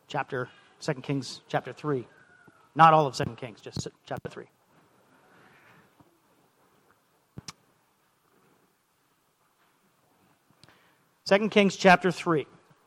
2 Kings chapter 3. Not all of 2 Kings, just chapter 3. Second Kings chapter 3.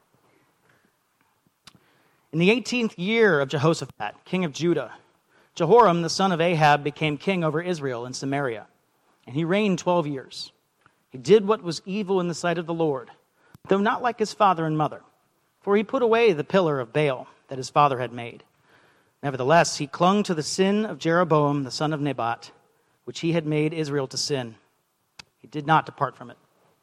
In the 18th year of Jehoshaphat, king of Judah, Jehoram the son of Ahab became king over Israel and Samaria, and he reigned 12 years. He did what was evil in the sight of the Lord, though not like his father and mother, for he put away the pillar of Baal that his father had made. Nevertheless, he clung to the sin of Jeroboam the son of Nebat, which he had made Israel to sin. He did not depart from it.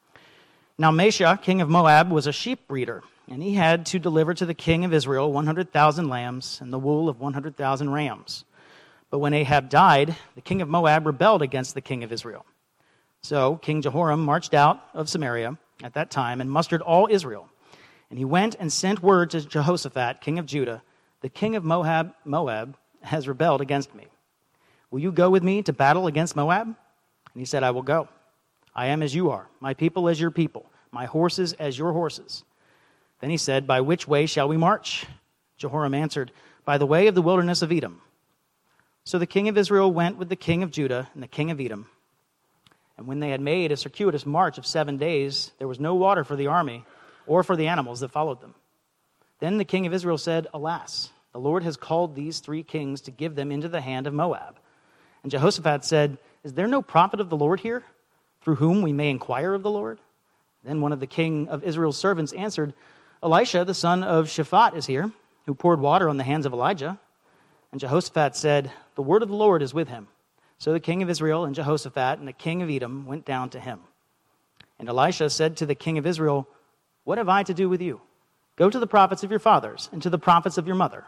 Now Mesha, king of Moab, was a sheep breeder, and he had to deliver to the king of Israel 100,000 lambs and the wool of 100,000 rams. But when Ahab died, the king of Moab rebelled against the king of Israel. So King Jehoram marched out of Samaria at that time and mustered all Israel. And he went and sent word to Jehoshaphat, king of Judah, the king of Moab has rebelled against me. Will you go with me to battle against Moab? And he said, I will go. I am as you are, my people as your people, my horses as your horses. Then he said, by which way shall we march? Jehoram answered, by the way of the wilderness of Edom. So the king of Israel went with the king of Judah and the king of Edom. And when they had made a circuitous march of 7 days, there was no water for the army or for the animals that followed them. Then the king of Israel said, alas, the Lord has called these 3 kings to give them into the hand of Moab. And Jehoshaphat said, is there no prophet of the Lord here, through whom we may inquire of the Lord? Then one of the king of Israel's servants answered, Elisha, the son of Shaphat, is here, who poured water on the hands of Elijah. And Jehoshaphat said, the word of the Lord is with him. So the king of Israel and Jehoshaphat and the king of Edom went down to him. And Elisha said to the king of Israel, what have I to do with you? Go to the prophets of your fathers and to the prophets of your mother.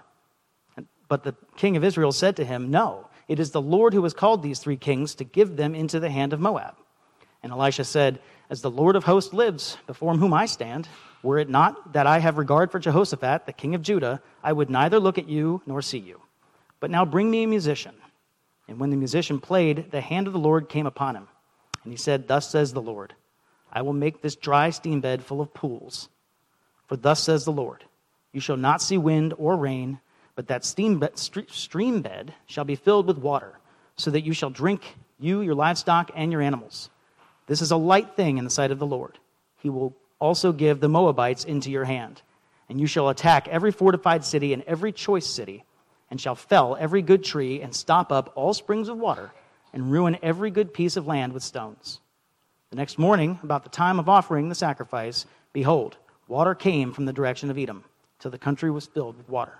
But the king of Israel said to him, no, it is the Lord who has called these 3 kings to give them into the hand of Moab. And Elisha said, as the Lord of hosts lives, before whom I stand, were it not that I have regard for Jehoshaphat, the king of Judah, I would neither look at you nor see you. But now bring me a musician. And when the musician played, the hand of the Lord came upon him. And he said, thus says the Lord, I will make this dry steam bed full of pools. For thus says the Lord, you shall not see wind or rain, but that stream bed shall be filled with water, so that you shall drink, you, your livestock, and your animals. This is a light thing in the sight of the Lord. He will also give the Moabites into your hand, and you shall attack every fortified city and every choice city, and shall fell every good tree and stop up all springs of water, and ruin every good piece of land with stones. The next morning, about the time of offering the sacrifice, behold, water came from the direction of Edom, till the country was filled with water.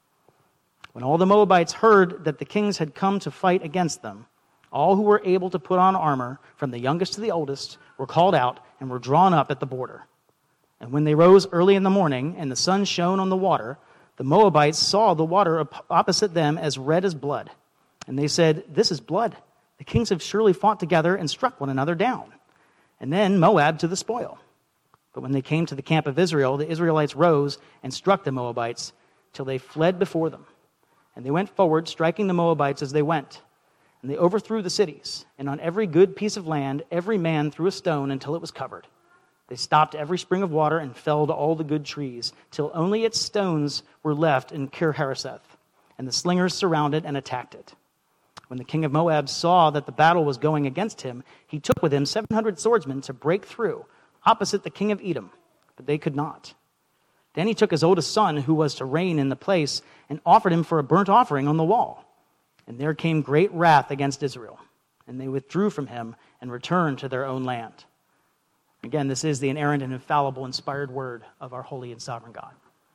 When all the Moabites heard that the kings had come to fight against them, all who were able to put on armor, from the youngest to the oldest, were called out and were drawn up at the border. And when they rose early in the morning, and the sun shone on the water, the Moabites saw the water opposite them as red as blood. And they said, this is blood. The kings have surely fought together and struck one another down. And then Moab to the spoil. But when they came to the camp of Israel, the Israelites rose and struck the Moabites till they fled before them. And they went forward, striking the Moabites as they went. And they overthrew the cities, and on every good piece of land, every man threw a stone until it was covered. They stopped every spring of water and felled all the good trees, till only its stones were left in Kir-Hareseth. And the slingers surrounded and attacked it. When the king of Moab saw that the battle was going against him, he took with him 700 swordsmen to break through, opposite the king of Edom, but they could not. Then he took his oldest son, who was to reign in the place, and offered him for a burnt offering on the wall. And there came great wrath against Israel, and they withdrew from him and returned to their own land. Again, this is the inerrant and infallible, inspired word of our holy and sovereign God.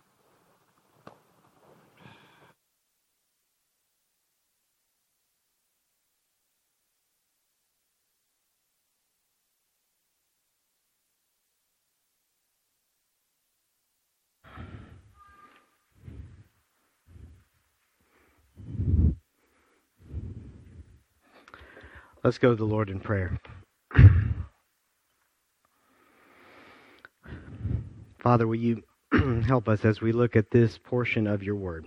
Let's go to the Lord in prayer. Father, will you help us as we look at this portion of your word?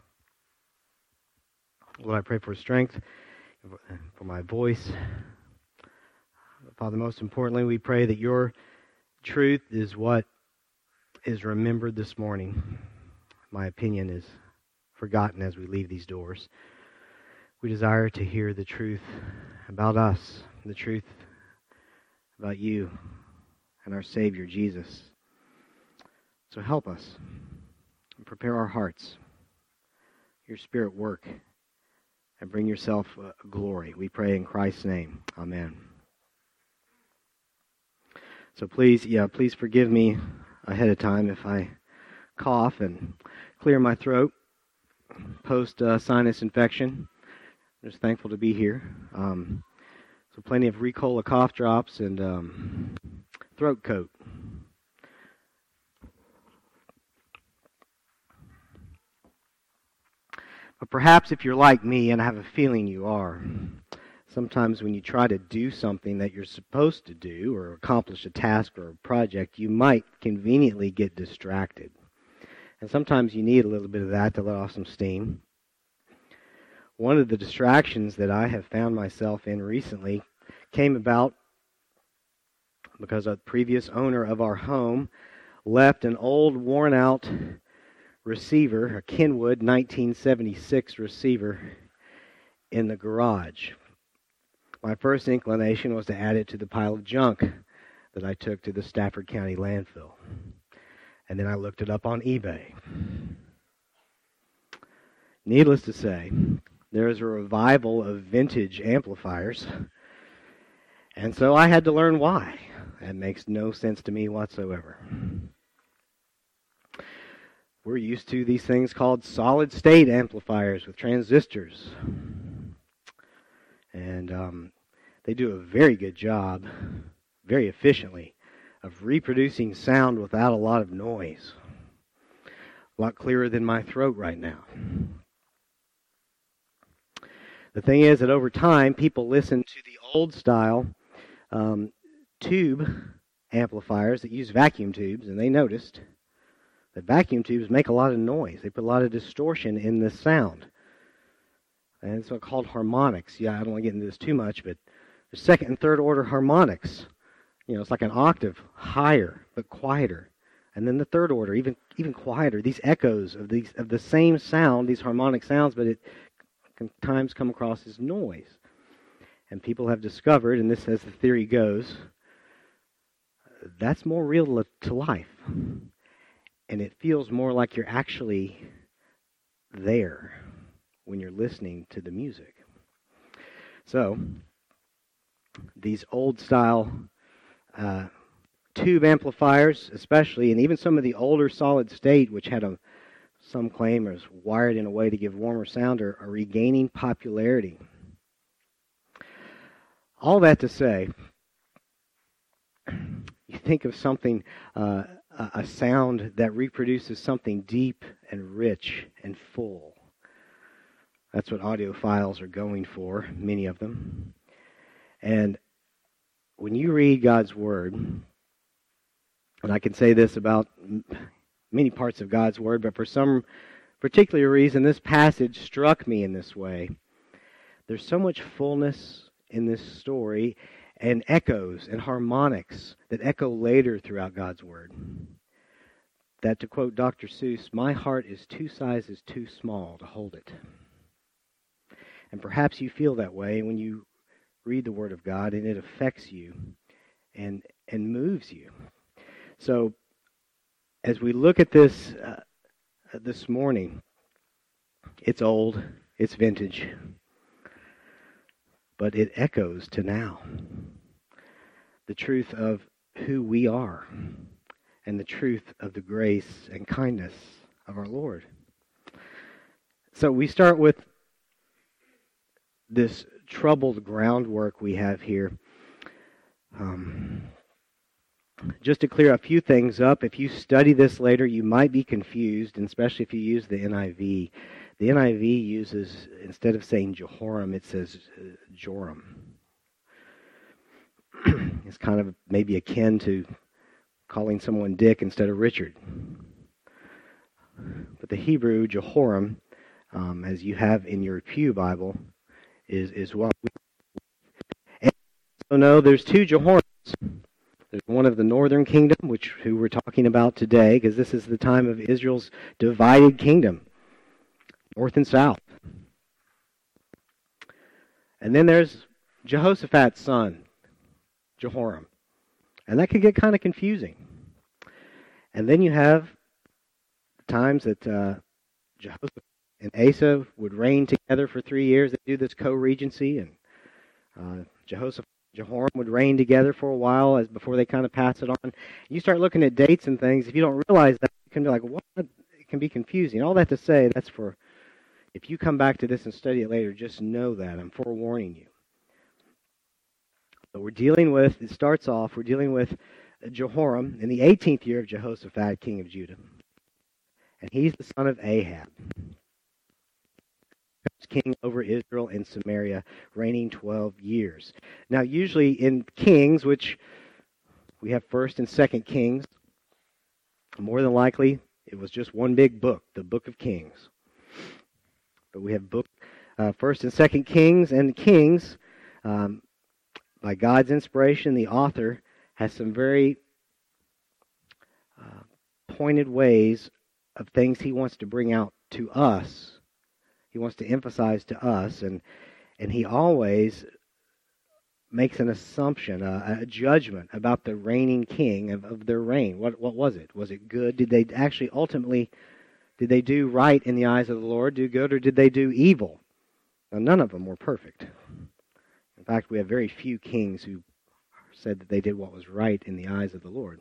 Lord, I pray for strength, for my voice. Father, most importantly, we pray that your truth is what is remembered this morning. my opinion, is forgotten as we leave these doors. We desire to hear the truth about us, the truth about you and our Savior, Jesus. So help us and prepare our hearts. Your Spirit work and bring yourself glory. We pray in Christ's name. Amen. So please forgive me ahead of time if I cough and clear my throat post sinus infection. I'm just thankful to be here. So plenty of Ricola cough drops and throat coat. But perhaps if you're like me, and I have a feeling you are, sometimes when you try to do something that you're supposed to do or accomplish a task or a project, you might conveniently get distracted. And sometimes you need a little bit of that to let off some steam. One of the distractions that I have found myself in recently came about because a previous owner of our home left an old, worn-out receiver, a Kenwood 1976 receiver, in the garage. My first inclination was to add it to the pile of junk that I took to the Stafford County landfill. And then I looked it up on eBay. Needless to say, there is a revival of vintage amplifiers, and so I had to learn why. That makes no sense to me whatsoever. We're used to these things called solid-state amplifiers with transistors. And they do a very good job, very efficiently, of reproducing sound without a lot of noise. A lot clearer than my throat right now. The thing is that over time, people listen to the old-style tube amplifiers that use vacuum tubes, and they noticed that vacuum tubes make a lot of noise. They put a lot of distortion in the sound. And it's called harmonics. Yeah, I don't want to get into this too much, but the second and third order harmonics, it's like an octave higher but quieter. And then the third order, even quieter. These echoes of the same sound, these harmonic sounds, but it can times come across as noise. And people have discovered, and this as the theory goes, that's more real to life. And it feels more like you're actually there when you're listening to the music. So, these old-style tube amplifiers, especially, and even some of the older solid-state, which had some claim was wired in a way to give warmer sound, are regaining popularity. All that to say, you think of something, a sound that reproduces something deep and rich and full. That's what audiophiles are going for, many of them. And when you read God's Word, and I can say this about many parts of God's Word, but for some particular reason, this passage struck me in this way. There's so much fullness in this story, and echoes and harmonics that echo later throughout God's Word, that, to quote Dr. Seuss, my heart is 2 sizes too small to hold it. And perhaps you feel that way when you read the Word of God, and it affects you and moves you. So, as we look at this this morning, it's old, it's vintage, but it echoes to now. The truth of who we are and the truth of the grace and kindness of our Lord. So we start with this troubled groundwork we have here. Just to clear a few things up, if you study this later, you might be confused, and especially if you use the NIV. The NIV uses, instead of saying Jehoram, it says Joram. It's kind of maybe akin to calling someone Dick instead of Richard. But the Hebrew Jehoram, as you have in your Pew Bible, is what we... And so no, there's 2 Jehorams. There's one of the northern kingdom, who we're talking about today, because this is the time of Israel's divided kingdom, north and south. And then there's Jehoshaphat's son, Jehoram. And that could get kind of confusing. And then you have times that Jehoshaphat and Asa would reign together for 3 years. They do this co-regency, and Jehoram would reign together for a while before they kind of pass it on. You start looking at dates and things. If you don't realize that, you can be like, what? It can be confusing. All that to say, that's for, if you come back to this and study it later, just know that. I'm forewarning you. But we're dealing with Jehoram in the 18th year of Jehoshaphat, king of Judah. And he's the son of Ahab. King over Israel and Samaria, reigning 12 years. Now, usually in Kings, which we have 1st and 2nd Kings, more than likely it was just one big book, the Book of Kings. But we have 1st and 2nd Kings, and the Kings, by God's inspiration, the author has some very pointed ways of things he wants to bring out to us. He wants to emphasize to us, and he always makes an assumption, a judgment about the reigning king of their reign. What was it? Was it good? Did they actually ultimately, did they do right in the eyes of the Lord, do good, or did they do evil? Now, none of them were perfect. In fact, we have very few kings who said that they did what was right in the eyes of the Lord.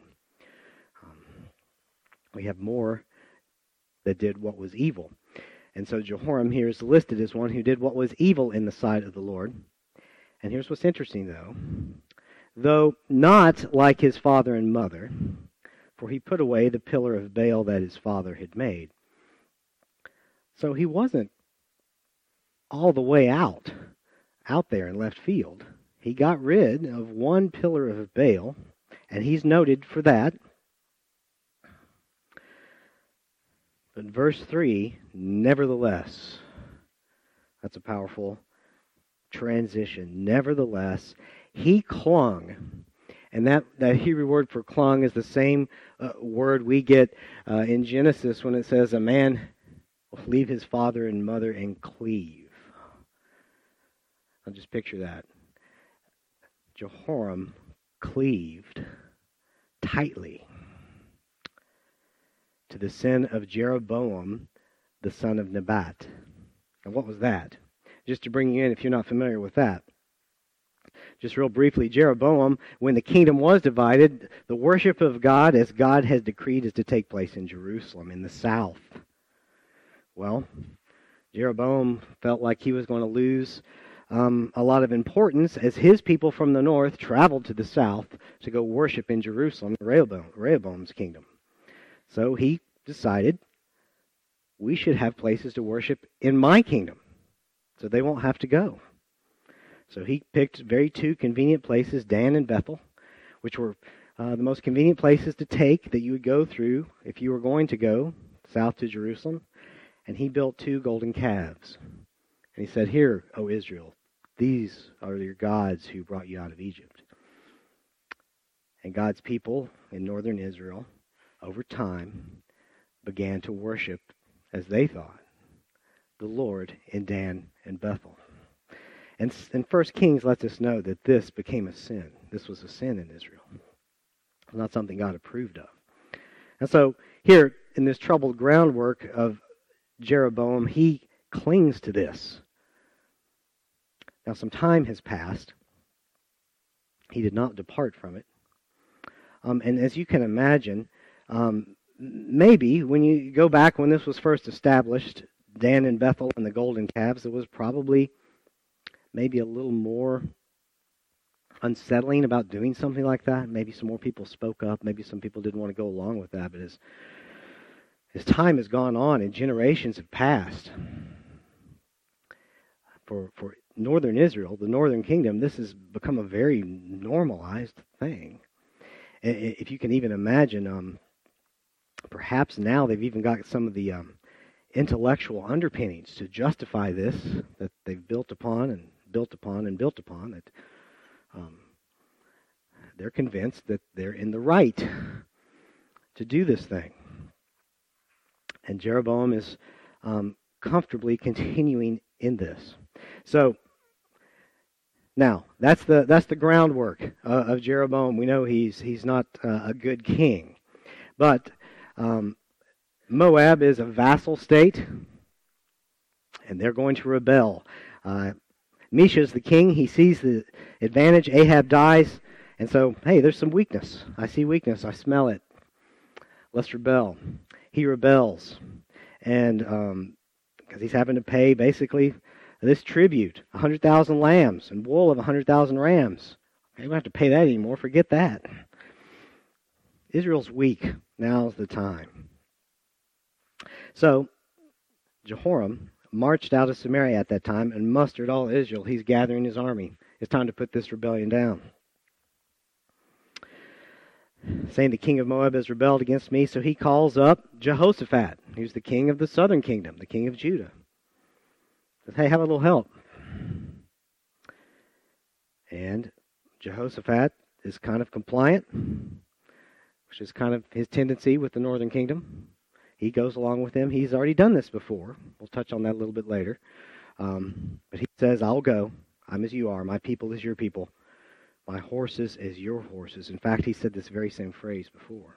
We have more that did what was evil. And so Jehoram here is listed as one who did what was evil in the sight of the Lord. And here's what's interesting, though not like his father and mother, for he put away the pillar of Baal that his father had made. So he wasn't all the way out there in left field. He got rid of one pillar of Baal, and he's noted for that. But verse 3, nevertheless, that's a powerful transition. Nevertheless, he clung. And that Hebrew word for clung is the same word we get in Genesis when it says a man will leave his father and mother and cleave. I'll just picture that. Jehoram cleaved tightly to the sin of Jeroboam, the son of Nebat. And what was that? Just to bring you in, if you're not familiar with that. Just real briefly, Jeroboam, when the kingdom was divided, the worship of God, as God has decreed, is to take place in Jerusalem, in the south. Well, Jeroboam felt like he was going to lose a lot of importance as his people from the north traveled to the south to go worship in Jerusalem, Rehoboam's kingdom. So he decided, we should have places to worship in my kingdom, so they won't have to go. So he picked very two convenient places, Dan and Bethel, which were the most convenient places to take that you would go through if you were going to go south to Jerusalem. And he built 2 golden calves. And he said, here, O Israel, these are your gods who brought you out of Egypt. And God's people in northern Israel, over time, began to worship, as they thought, the Lord in Dan and Bethel. And 1 Kings lets us know that this became a sin. This was a sin in Israel. It's not something God approved of. And so here, in this troubled groundwork of Jeroboam, he clings to this. Now, some time has passed. He did not depart from it. And as you can imagine, maybe when you go back when this was first established, Dan and Bethel and the golden calves, there was probably maybe a little more unsettling about doing something like that. Maybe some more people spoke up. Maybe some people didn't want to go along with that. But as time has gone on and generations have passed, for northern Israel, the northern kingdom, this has become a very normalized thing. If you can even imagine, perhaps now they've even got some of the intellectual underpinnings to justify this, that they've built upon and built upon and built upon, that they're convinced that they're in the right to do this thing. And Jeroboam is comfortably continuing in this. So now that's the groundwork of Jeroboam. We know he's not a good king, but Moab is a vassal state, and they're going to rebel. Mesha's the king. He sees the advantage. Ahab dies, and so hey, there's some weakness. I see weakness. I smell it. Let's rebel. He rebels, and because he's having to pay basically this tribute, 100,000 lambs and wool of 100,000 rams. You don't have to pay that anymore. Forget that. Israel's weak. Now's the time. So Jehoram marched out of Samaria at that time and mustered all Israel. He's gathering his army. It's time to put this rebellion down. Saying the king of Moab has rebelled against me, so he calls up Jehoshaphat, who's the king of the southern kingdom, the king of Judah. Says, hey, have a little help. And Jehoshaphat is kind of compliant, which is kind of his tendency with the northern kingdom. He goes along with them. He's already done this before. We'll touch on that a little bit later. But he says, I'll go. I'm as you are. My people is your people. My horses as your horses. In fact, he said this very same phrase before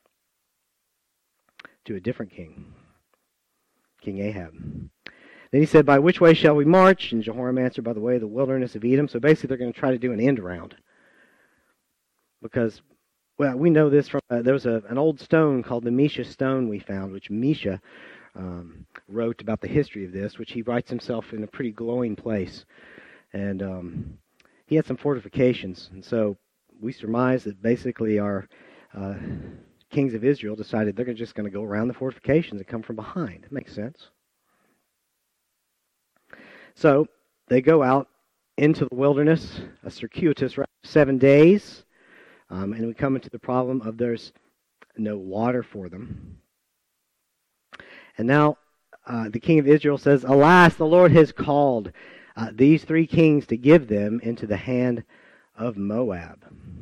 to a different king, King Ahab. Then he said, by which way shall we march? And Jehoram answered, by the way of the wilderness of Edom. So basically they're going to try to do an end around. Because, well, we know this from, there was an old stone called the Mesha stone we found, which Mesha wrote about the history of this, which he writes himself in a pretty glowing place. And he had some fortifications. And so we surmise that basically our kings of Israel decided they're just going to go around the fortifications and come from behind. It makes sense. So they go out into the wilderness, a circuitous route of 7 days, and we come into the problem of there's no water for them. And now the king of Israel says, alas, the Lord has called these three kings to give them into the hand of Moab.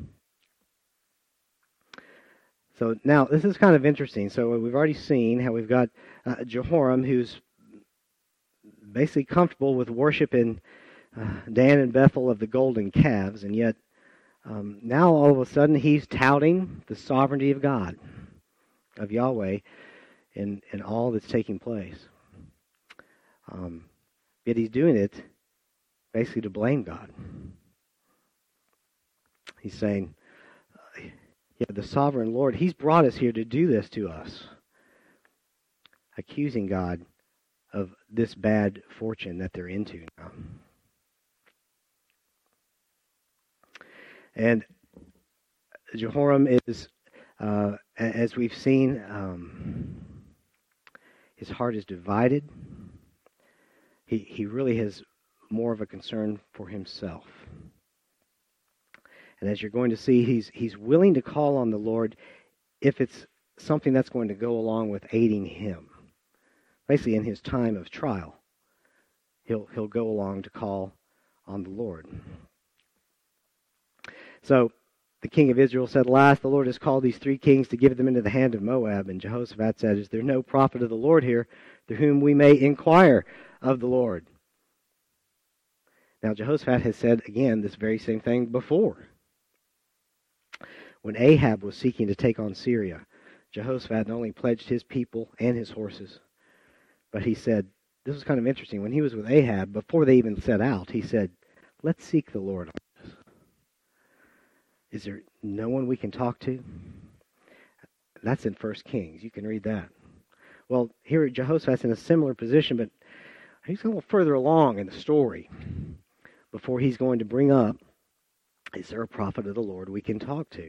So now this is kind of interesting. So we've already seen how we've got Jehoram, who's basically comfortable with worship in Dan and Bethel of the golden calves, and yet now all of a sudden he's touting the sovereignty of God, of Yahweh, in all that's taking place. Yet he's doing it basically to blame God. He's saying, yeah, the sovereign Lord, he's brought us here to do this to us, accusing God of this bad fortune that they're into now. And Jehoram is, as we've seen, his heart is divided. He really has more of a concern for himself. And as you're going to see, he's willing to call on the Lord if it's something that's going to go along with aiding him. Basically, in his time of trial, he'll go along to call on the Lord. So the king of Israel said, alas, the Lord has called these three kings to give them into the hand of Moab. And Jehoshaphat said, is there no prophet of the Lord here through whom we may inquire of the Lord? Now, Jehoshaphat has said, again, this very same thing before. When Ahab was seeking to take on Syria, Jehoshaphat not only pledged his people and his horses, but he said, this was kind of interesting, when he was with Ahab, before they even set out, he said, let's seek the Lord on this. Is there no one we can talk to? That's in 1 Kings. You can read that. Well, here Jehoshaphat's in a similar position, but he's a little further along in the story before he's going to bring up, is there a prophet of the Lord we can talk to?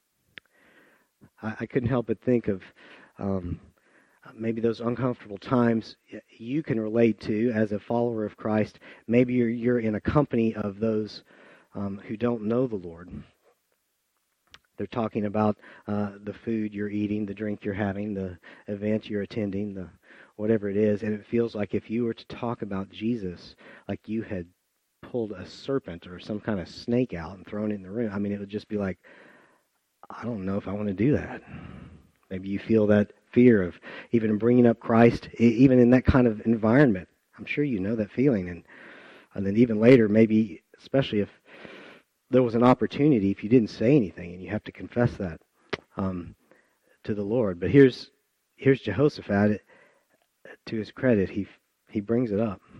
I couldn't help but think of maybe those uncomfortable times you can relate to as a follower of Christ. Maybe you're in a company of those who don't know the Lord. They're talking about the food you're eating, the drink you're having, the event you're attending, the whatever it is, and it feels like if you were to talk about Jesus, like you had pulled a serpent or some kind of snake out and thrown it in the room. I mean, it would just be like, I don't know if I want to do that. Maybe you feel that fear of even bringing up Christ, even in that kind of environment. I'm sure you know that feeling. And then even later, maybe, especially if there was an opportunity, if you didn't say anything and you have to confess that to the Lord. But here's Jehoshaphat. To his credit, he brings it up.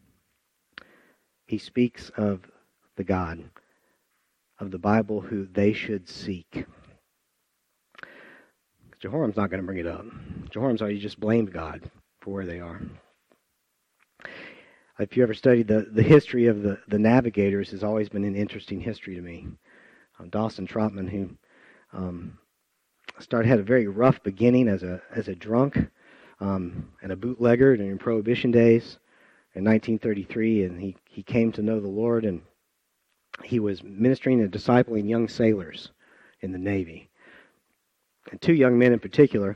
He speaks of the God of the Bible who they should seek. Jehoram's not going to bring it up. Jehoram's already just blamed God for where they are. If you ever studied the history of the navigators, has always been an interesting history to me. Dawson Trotman, who had a very rough beginning as a drunk and a bootlegger during Prohibition days in 1933, and he came to know the Lord, and he was ministering and discipling young sailors in the Navy. And two young men in particular,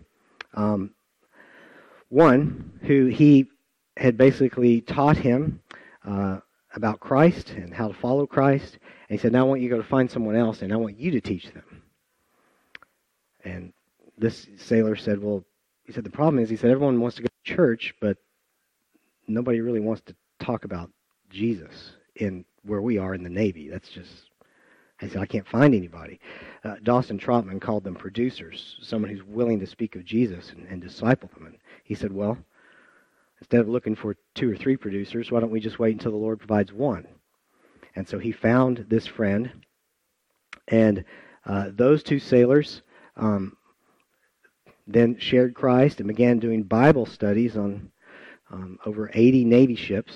one who he had basically taught him about Christ and how to follow Christ. And he said, now I want you to go to find someone else, and I want you to teach them. And this sailor said, well, he said, the problem is, he said, everyone wants to go to church, but nobody really wants to talk about Jesus in where we are in the Navy. That's just, he said, I can't find anybody. Dawson Trotman called them producers, someone who's willing to speak of Jesus and disciple them. And he said, well, instead of looking for 2 or 3 producers, why don't we just wait until the Lord provides one? And so he found this friend, and those 2 sailors then shared Christ and began doing Bible studies on over 80 Navy ships.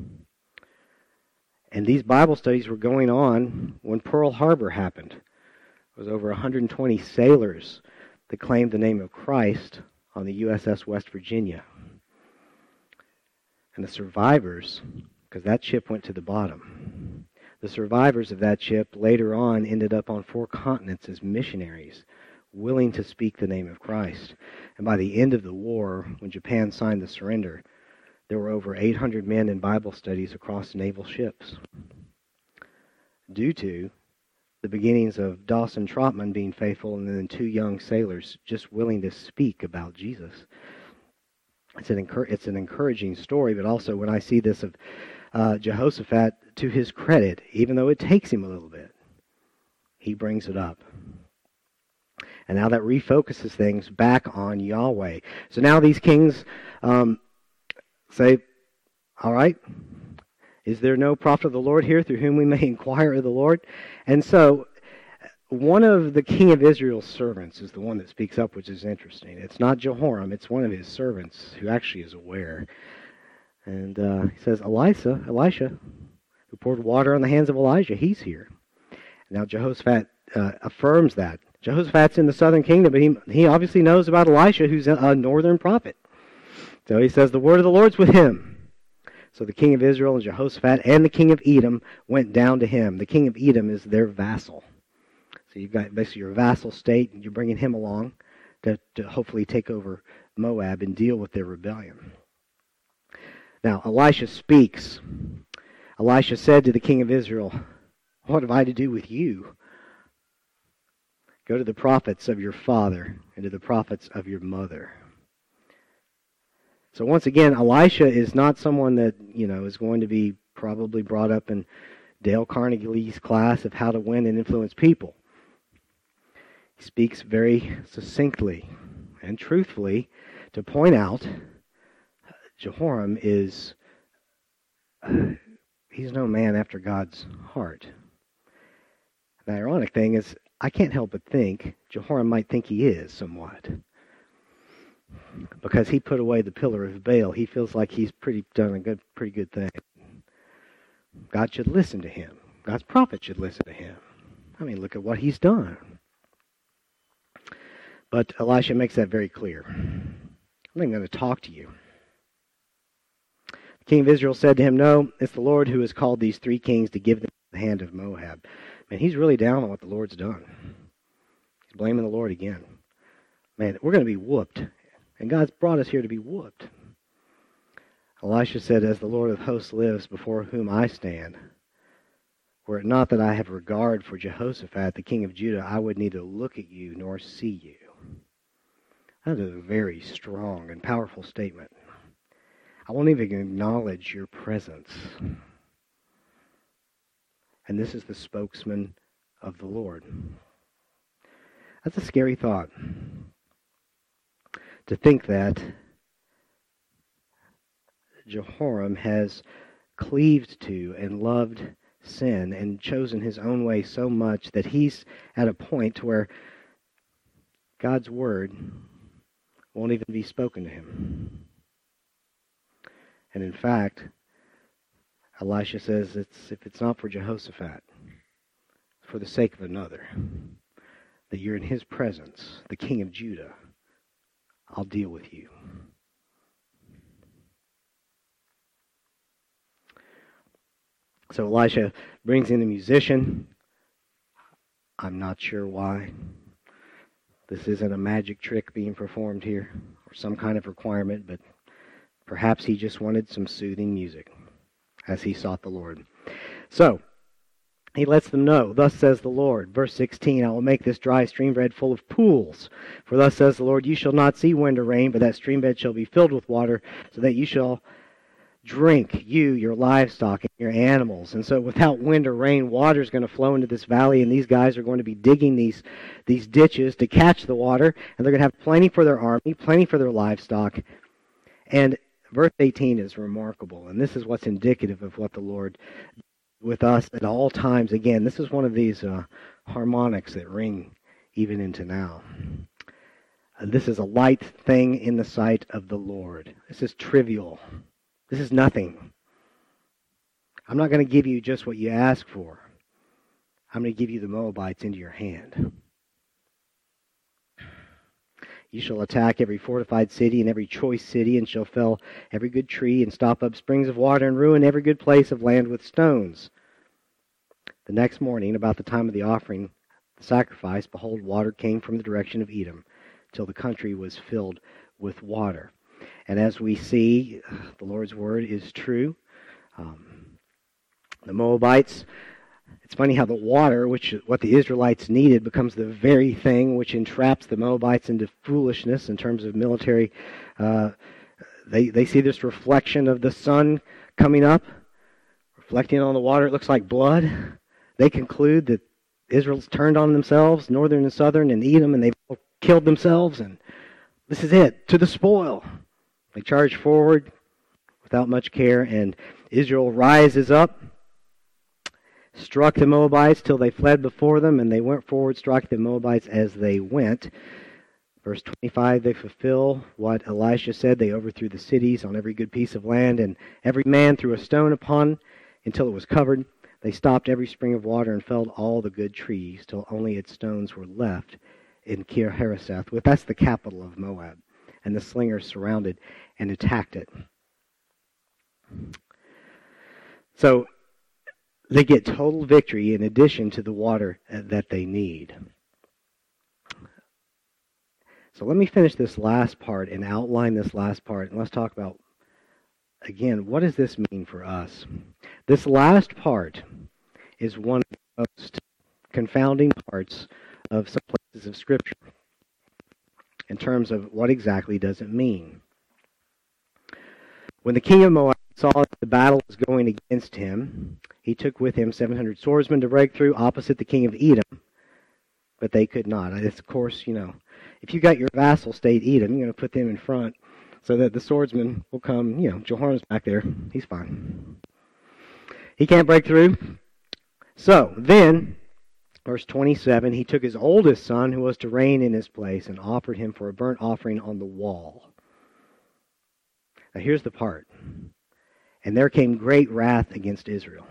And these Bible studies were going on when Pearl Harbor happened. It was over 120 sailors that claimed the name of Christ on the USS West Virginia. And the survivors, because that ship went to the bottom, the survivors of that ship later on ended up on 4 continents as missionaries, willing to speak the name of Christ. And by the end of the war, when Japan signed the surrender, there were over 800 men in Bible studies across naval ships, due to the beginnings of Dawson Trotman being faithful and then 2 young sailors just willing to speak about Jesus. It's an encouraging story, but also when I see this of Jehoshaphat, to his credit, even though it takes him a little bit, he brings it up. And now that refocuses things back on Yahweh. So now these kings say, all right, is there no prophet of the Lord here through whom we may inquire of the Lord? And so one of the king of Israel's servants is the one that speaks up, which is interesting. It's not Jehoram, it's one of his servants who actually is aware. And he says, Elisha, who poured water on the hands of Elijah, he's here. Now Jehoshaphat affirms that. Jehoshaphat's in the southern kingdom, but he obviously knows about Elisha, who's a northern prophet. So he says, the word of the Lord's with him. So the king of Israel and Jehoshaphat and the king of Edom went down to him. The king of Edom is their vassal. So you've got basically your vassal state, and you're bringing him along to hopefully take over Moab and deal with their rebellion. Now, Elisha speaks. Elisha said to the king of Israel, what have I to do with you? Go to the prophets of your father and to the prophets of your mother. So once again, Elisha is not someone that, is going to be probably brought up in Dale Carnegie's class of how to win and influence people. He speaks very succinctly and truthfully to point out Jehoram is, he's no man after God's heart. The ironic thing is, I can't help but think Jehoram might think he is somewhat. Because he put away the pillar of Baal, he feels like he's done a pretty good thing. God should listen to him. God's prophet should listen to him. I mean, look at what he's done. But Elisha makes that very clear. I'm not going to talk to you. The king of Israel said to him, no, it's the Lord who has called these 3 kings to give them the hand of Moab. Man, he's really down on what the Lord's done. He's blaming the Lord again. Man, we're going to be whooped. And God's brought us here to be whooped. Elisha said, as the Lord of hosts lives before whom I stand, Were it not that I have regard for Jehoshaphat, the king of Judah, I would neither look at you nor see you. That is a very strong and powerful statement. I won't even acknowledge your presence. And this is the spokesman of the Lord. That's a scary thought. To think that Jehoram has cleaved to and loved sin and chosen his own way so much that he's at a point where God's word won't even be spoken to him. And in fact, Elisha says if it's not for Jehoshaphat, for the sake of another, that you're in his presence, the king of Judah, I'll deal with you. So Elisha brings in a musician. I'm not sure why. This isn't a magic trick being performed here, or some kind of requirement, but perhaps he just wanted some soothing music as he sought the Lord. So, he lets them know, thus says the Lord. Verse 16, I will make this dry stream bed full of pools. For thus says the Lord, you shall not see wind or rain, but that stream bed shall be filled with water, so that you shall drink, you, your livestock, and your animals. And so without wind or rain, water is going to flow into this valley, and these guys are going to be digging these ditches to catch the water, and they're going to have plenty for their army, plenty for their livestock. And verse 18 is remarkable, and this is what's indicative of what the Lord did with us at all times. Again, this is one of these harmonics that ring even into now. This is a light thing in the sight of the Lord. This is trivial. This is nothing. I'm not going to give you just what you ask for. I'm going to give you the Moabites into your hand. You shall attack every fortified city and every choice city, and shall fell every good tree, and stop up springs of water, and ruin every good place of land with stones. The next morning, about the time of the offering, the sacrifice, behold, water came from the direction of Edom, till the country was filled with water. And as we see, the Lord's word is true. The Moabites, it's funny how the water, which what the Israelites needed, becomes the very thing which entraps the Moabites into foolishness in terms of military. They see this reflection of the sun coming up, reflecting on the water. It looks like blood. They conclude that Israel's turned on themselves, northern and southern, and Edom, and they've all killed themselves, and this is it, to the spoil. They charge forward without much care, and Israel rises up, struck the Moabites till they fled before them, and they went forward, struck the Moabites as they went. Verse 25, they fulfill what Elisha said. They overthrew the cities on every good piece of land, and every man threw a stone upon until it was covered. They stopped every spring of water and felled all the good trees till only its stones were left in Kir Hareseth. That's the capital of Moab. And the slingers surrounded and attacked it. So they get total victory in addition to the water that they need. So let me finish this last part and outline this last part. And let's talk about, again, what does this mean for us? This last part is one of the most confounding parts of some places of Scripture in terms of what exactly does it mean. When the king of Moab saw that the battle was going against him, he took with him 700 swordsmen to break through opposite the king of Edom, but they could not. It's, of course, if you got your vassal state Edom, you're going to put them in front so that the swordsman will come. Jehoram's back there. He's fine. He can't break through. So then, verse 27, he took his oldest son, who was to reign in his place, and offered him for a burnt offering on the wall. Now here's the part. And there came great wrath against Israel.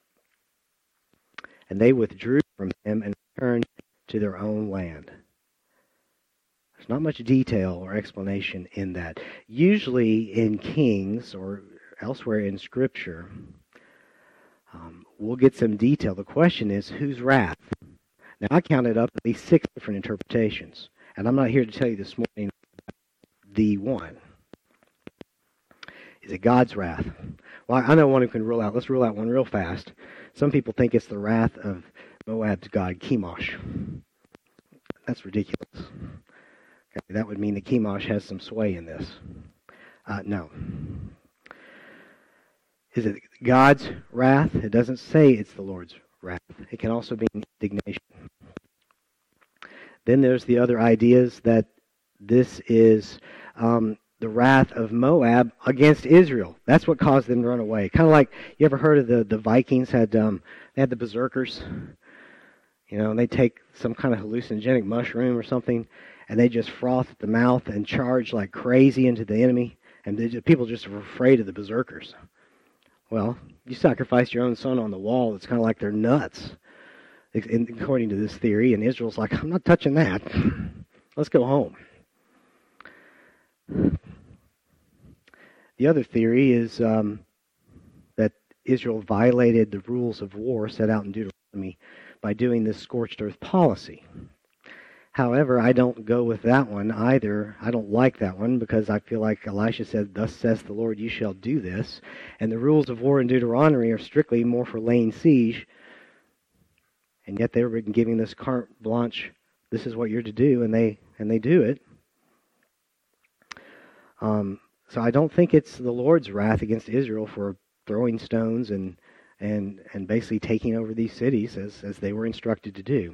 And they withdrew from him and returned to their own land. There's not much detail or explanation in that. Usually in Kings or elsewhere in Scripture, we'll get some detail. The question is, whose wrath? Now, I counted up at least 6 different interpretations, and I'm not here to tell you this morning the one. Is it God's wrath? Well, I know one who can rule out. Let's rule out one real fast. Some people think it's the wrath of Moab's god, Chemosh. That's ridiculous. Okay, that would mean that Chemosh has some sway in this. No. Is it God's wrath? It doesn't say it's the Lord's wrath. It can also be indignation. Then there's the other ideas that this is the wrath of Moab against Israel. That's what caused them to run away. Kind of like, you ever heard of the Vikings had they had the berserkers? You know, and they take some kind of hallucinogenic mushroom or something, and they just froth at the mouth and charge like crazy into the enemy, and people just are afraid of the berserkers. Well, you sacrifice your own son on the wall, it's kind of like they're nuts, according to this theory, and Israel's like, I'm not touching that. Let's go home. The other theory is that Israel violated the rules of war set out in Deuteronomy by doing this scorched earth policy. However, I don't go with that one either. I don't like that one because I feel like Elisha said, thus says the Lord, you shall do this. And the rules of war in Deuteronomy are strictly more for laying siege. And yet they were giving this carte blanche, this is what you're to do, and they do it. So I don't think it's the Lord's wrath against Israel for throwing stones and basically taking over these cities as they were instructed to do.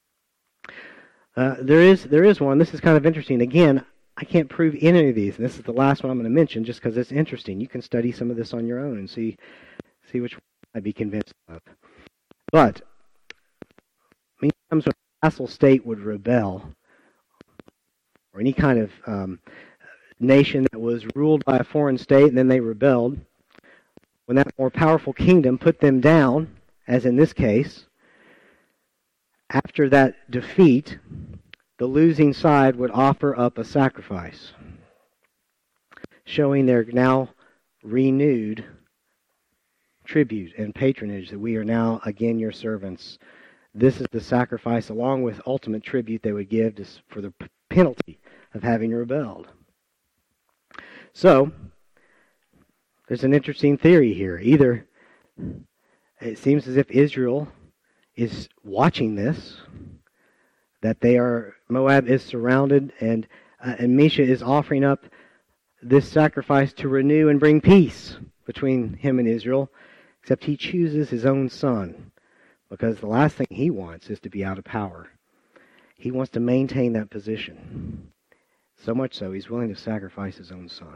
There is one. This is kind of interesting. Again, I can't prove any of these, and this is the last one I'm going to mention just because it's interesting. You can study some of this on your own and see which one I'd be convinced of. But many times when a vassal state would rebel, or any kind of nation that was ruled by a foreign state and then they rebelled, when that more powerful kingdom put them down, as in this case, after that defeat, the losing side would offer up a sacrifice, showing their now renewed tribute and patronage, that we are now again your servants. This is the sacrifice, along with ultimate tribute they would give for the penalty of having rebelled. So, there's an interesting theory here. Either it seems as if Israel is watching this, that Moab is surrounded, and Misha is offering up this sacrifice to renew and bring peace between him and Israel, except he chooses his own son, because the last thing he wants is to be out of power. He wants to maintain that position. So much so, he's willing to sacrifice his own son.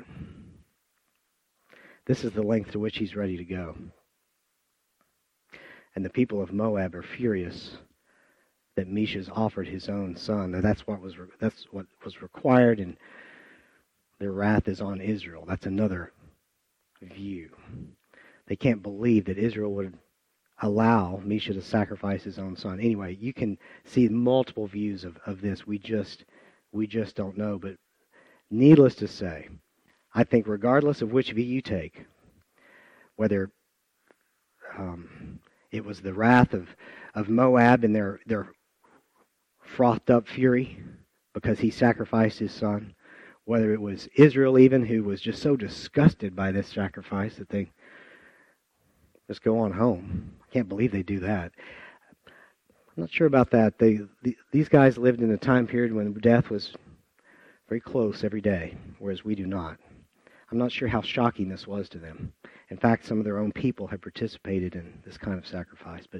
This is the length to which he's ready to go. And the people of Moab are furious that Misha's offered his own son. That's what was required, and their wrath is on Israel. That's another view. They can't believe that Israel would allow Misha to sacrifice his own son. Anyway, you can see multiple views of this. We just don't know. But needless to say, I think regardless of which view you take, whether it was the wrath of Moab and their frothed up fury because he sacrificed his son, whether it was Israel even, who was just so disgusted by this sacrifice that they just go on home. I can't believe they do that. I'm not sure about that. These guys lived in a time period when death was very close every day, whereas we do not. I'm not sure how shocking this was to them. In fact, some of their own people had participated in this kind of sacrifice. But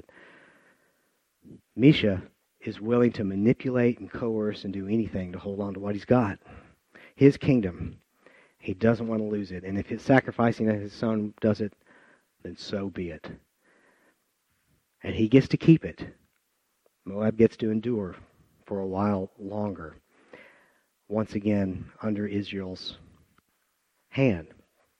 Misha is willing to manipulate and coerce and do anything to hold on to what he's got. His kingdom. He doesn't want to lose it. And if his sacrificing his son does it, then so be it. And he gets to keep it. Moab gets to endure for a while longer. Once again, under Israel's hand.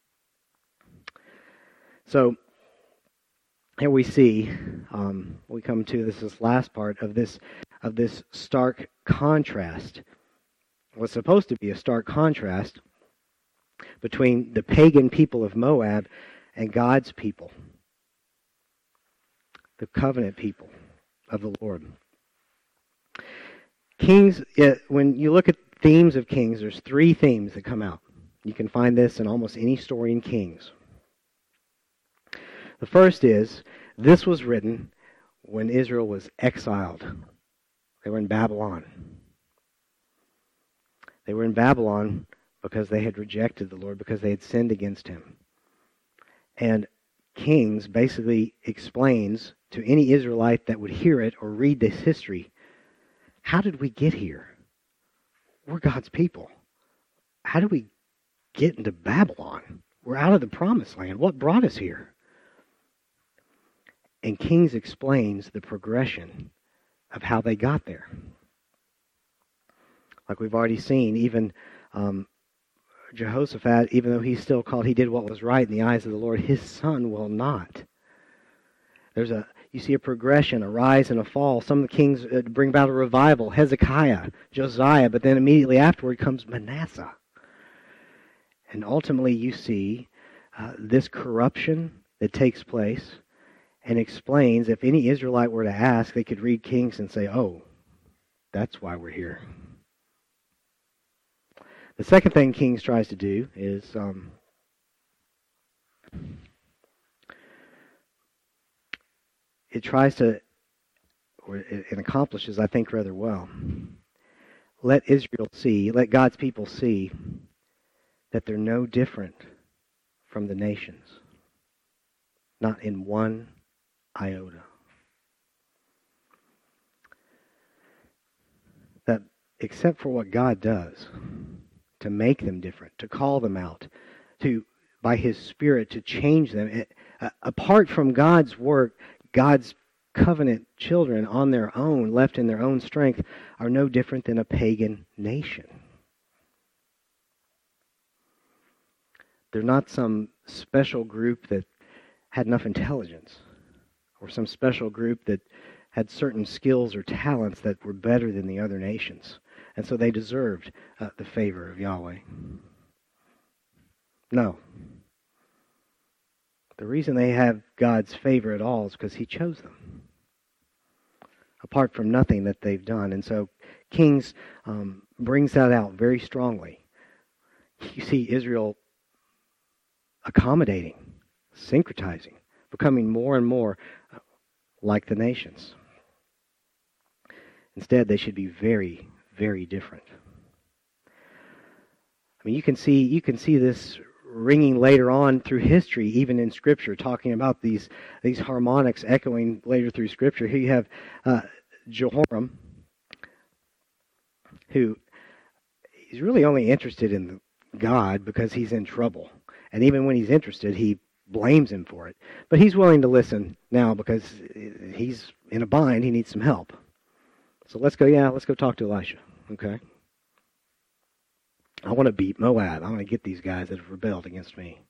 So, here we see, we come to this last part of this stark contrast. What's supposed to be a stark contrast between the pagan people of Moab and God's people, the covenant people of the Lord. Kings, when you look at themes of Kings, there's 3 themes that come out. You can find this in almost any story in Kings. The first is, this was written when Israel was exiled. They were in Babylon. They were in Babylon because they had rejected the Lord, because they had sinned against Him. And Kings basically explains to any Israelite that would hear it or read this history, how did we get here? We're God's people. How did we get into Babylon? We're out of the promised land. What brought us here? And Kings explains the progression of how they got there. Like we've already seen, even Jehoshaphat, even though he's still called, he did what was right in the eyes of the Lord, his son will not. You see a progression, a rise and a fall. Some of the kings bring about a revival. Hezekiah, Josiah, but then immediately afterward comes Manasseh. And ultimately you see this corruption that takes place and explains, if any Israelite were to ask, they could read Kings and say, oh, that's why we're here. The second thing Kings tries to do is it tries to, or it accomplishes, I think, rather well. Let God's people see that they're no different from the nations. Not in one iota. That except for what God does to make them different, to call them out, to by His Spirit to change them, apart from God's work, God's covenant children on their own, left in their own strength, are no different than a pagan nation. They're not some special group that had enough intelligence, or some special group that had certain skills or talents that were better than the other nations. And so they deserved the favor of Yahweh. No. The reason they have God's favor at all is because He chose them, apart from nothing that they've done. And so Kings brings that out very strongly. You see Israel accommodating, syncretizing, becoming more and more like the nations. Instead, they should be very, very different. I mean, you can see this ringing later on through history, even in Scripture, talking about these harmonics echoing later through Scripture. Here you have Jehoram, who is really only interested in God because he's in trouble. And even when he's interested, he blames Him for it. But he's willing to listen now because he's in a bind. He needs some help. So let's go talk to Elisha, okay? I want to beat Moab. I want to get these guys that have rebelled against me.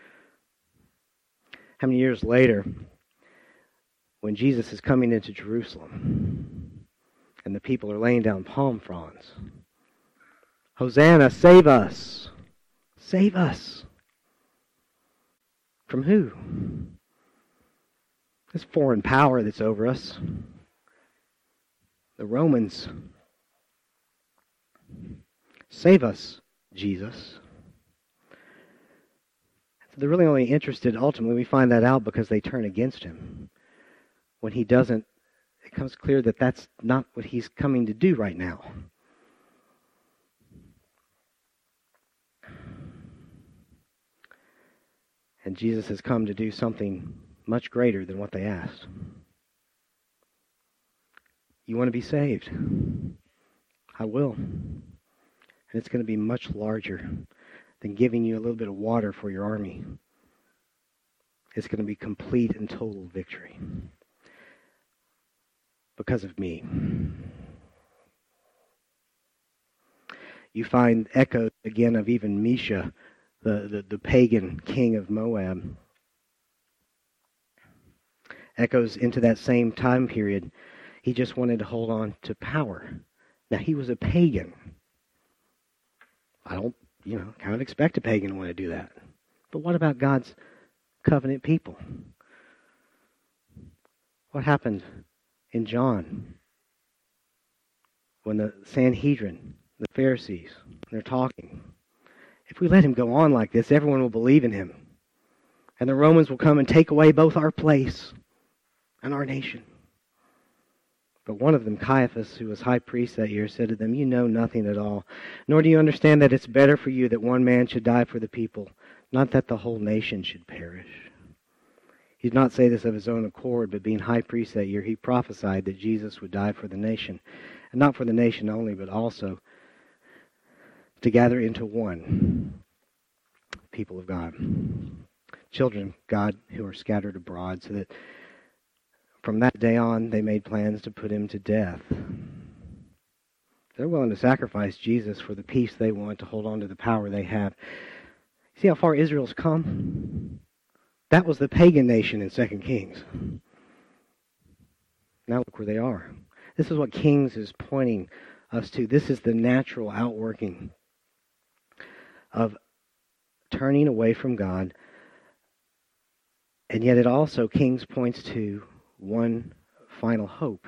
How many years later, when Jesus is coming into Jerusalem, and the people are laying down palm fronds, Hosanna, save us! Save us! From who? This foreign power that's over us. The Romans. Save us, Jesus. So they're really only interested, ultimately, we find that out because they turn against Him. When He doesn't, it becomes clear that that's not what He's coming to do right now. And Jesus has come to do something much greater than what they asked. You want to be saved? I will. And it's going to be much larger than giving you a little bit of water for your army. It's going to be complete and total victory. Because of me. You find echoes again of even Mesha, the pagan king of Moab. Echoes into that same time period. He just wanted to hold on to power. Now, he was a pagan. I don't, kind of expect a pagan to want to do that. But what about God's covenant people? What happened in John when the Sanhedrin, the Pharisees, they're talking? If we let him go on like this, everyone will believe in him. And the Romans will come and take away both our place and our nation. But one of them, Caiaphas, who was high priest that year, said to them, "You know nothing at all, nor do you understand that it's better for you that one man should die for the people, not that the whole nation should perish." He did not say this of his own accord, but being high priest that year, he prophesied that Jesus would die for the nation, and not for the nation only, but also to gather into one people of God. Children of God who are scattered abroad, so that from that day on they made plans to put him to death. They're willing to sacrifice Jesus for the peace they want, to hold on to the power they have. See how far Israel's come? That was the pagan nation in 2 Kings. Now look where they are. This is what Kings is pointing us to. This is the natural outworking of turning away from God. And yet it also, Kings points to one final hope.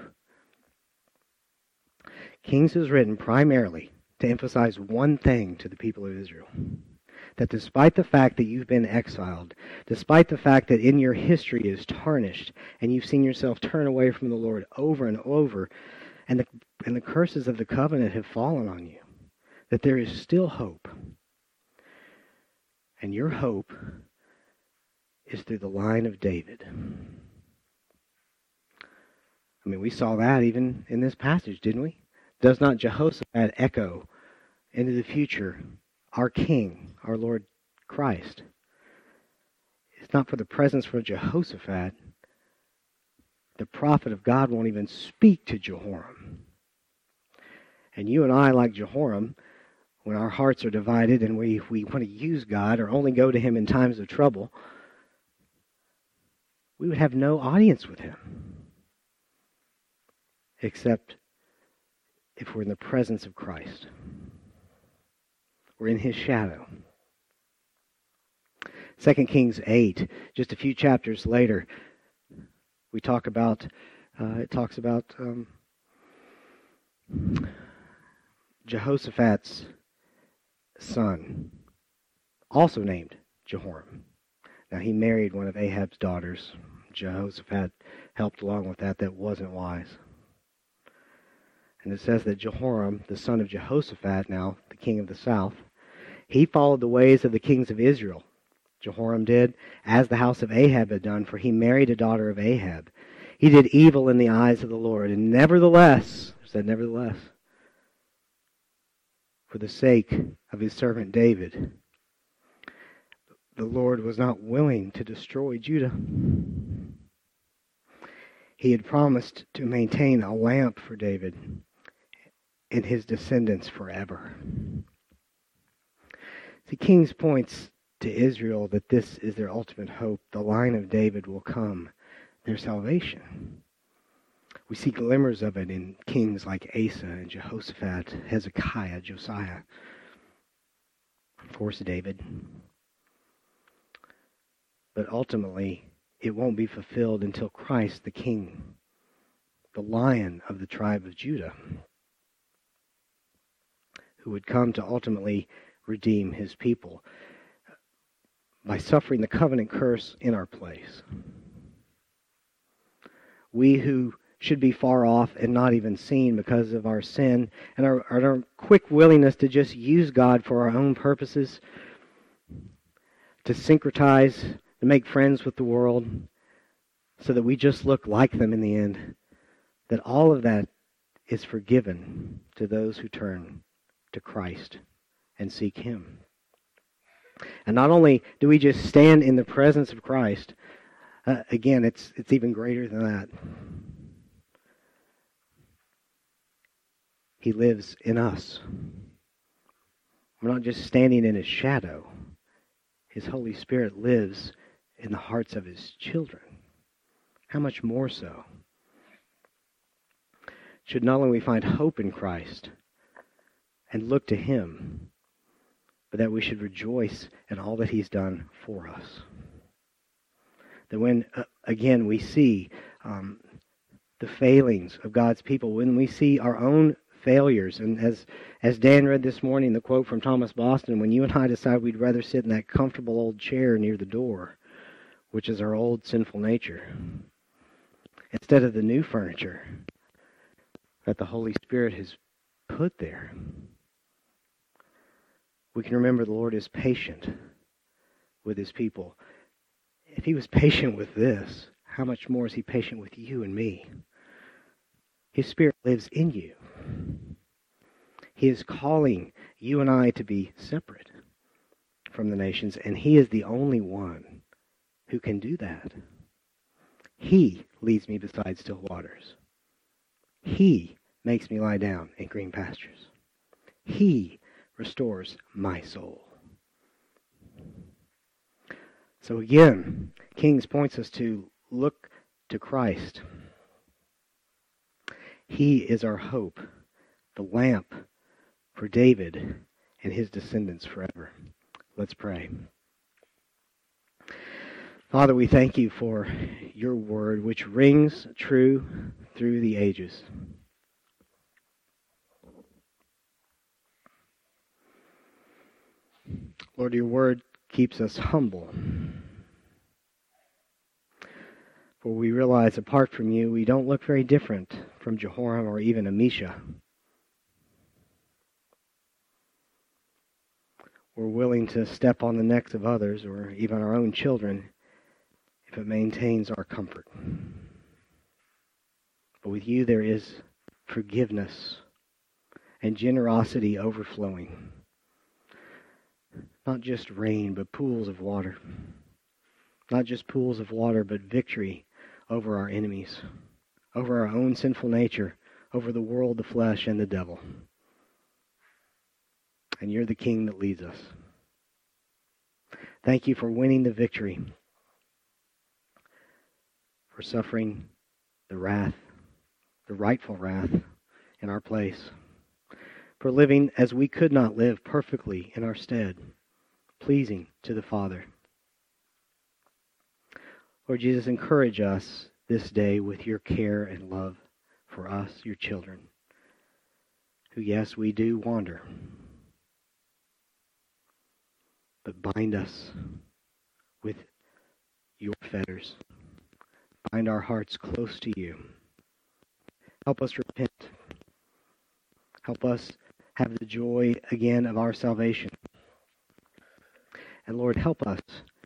Kings is written primarily to emphasize one thing to the people of Israel. That despite the fact that you've been exiled, despite the fact that in your history is tarnished, and you've seen yourself turn away from the Lord over and over, and the curses of the covenant have fallen on you, that there is still hope. And your hope is through the line of David. I mean, we saw that even in this passage, didn't we? Does not Jehoshaphat echo into the future our King, our Lord Christ? It's not for the presence of Jehoshaphat. The prophet of God won't even speak to Jehoram. And you and I, like Jehoram, when our hearts are divided and we want to use God or only go to him in times of trouble, we would have no audience with him. Except if we're in the presence of Christ. We're in his shadow. 2 Kings 8, just a few chapters later, it talks about Jehoshaphat's son, also named Jehoram. Now he married one of Ahab's daughters. Jehoshaphat helped along with that. That wasn't wise. And it says that Jehoram, the son of Jehoshaphat, now the king of the south, he followed the ways of the kings of Israel. Jehoram did, as the house of Ahab had done, for he married a daughter of Ahab. He did evil in the eyes of the Lord, and nevertheless, for the sake of his servant David, the Lord was not willing to destroy Judah. He had promised to maintain a lamp for David and his descendants forever. See, Kings points to Israel that this is their ultimate hope. The line of David will come, their salvation. We see glimmers of it in kings like Asa and Jehoshaphat, Hezekiah, Josiah. Of course, David. But ultimately, it won't be fulfilled until Christ, the King, the Lion of the tribe of Judah, who would come to ultimately redeem his people by suffering the covenant curse in our place. We who should be far off and not even seen because of our sin and our quick willingness to just use God for our own purposes, to syncretize, to make friends with the world so that we just look like them in the end, that all of that is forgiven to those who turn to Christ and seek him. And not only do we just stand in the presence of Christ, again, it's even greater than that. He lives in us. We're not just standing in his shadow. His Holy Spirit lives in the hearts of his children. How much more so? Should not only we find hope in Christ and look to him, but that we should rejoice in all that he's done for us. That when, again, we see the failings of God's people, when we see our own failures, and as Dan read this morning, the quote from Thomas Boston, when you and I decide we'd rather sit in that comfortable old chair near the door which is our old sinful nature, instead of the new furniture that the Holy Spirit has put there. We can remember the Lord is patient with his people. If he was patient with this, how much more is he patient with you and me? His Spirit lives in you. He is calling you and I to be separate from the nations, and he is the only one who can do that. He leads me beside still waters. He makes me lie down in green pastures. He restores my soul. So again, Kings points us to look to Christ. He is our hope, the lamp for David and his descendants forever. Let's pray. Father, we thank you for your word, which rings true through the ages. Lord, your word keeps us humble. For we realize apart from you, we don't look very different from Jehoram or even Elisha. We're willing to step on the necks of others or even our own children if it maintains our comfort. But with you there is forgiveness and generosity overflowing. Not just rain, but pools of water. Not just pools of water, but victory over our enemies, over our own sinful nature, over the world, the flesh, and the devil. And you're the King that leads us. Thank you for winning the victory, for suffering the wrath, the rightful wrath in our place, for living as we could not live perfectly in our stead, pleasing to the Father. Lord Jesus, encourage us this day with your care and love for us, your children, who, yes, we do wander, but bind us with your fetters. Bind our hearts close to you. Help us repent. Help us have the joy again of our salvation. And Lord, help us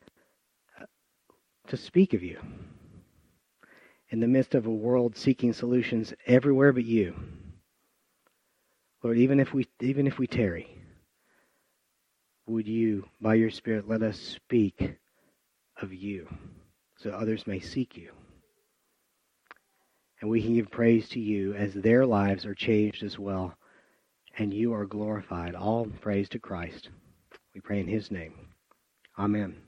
to speak of you in the midst of a world seeking solutions everywhere but you. Lord, even if we tarry, would you, by your Spirit, let us speak of you so others may seek you. And we can give praise to you as their lives are changed as well, and you are glorified. All praise to Christ. We pray in his name. Amen.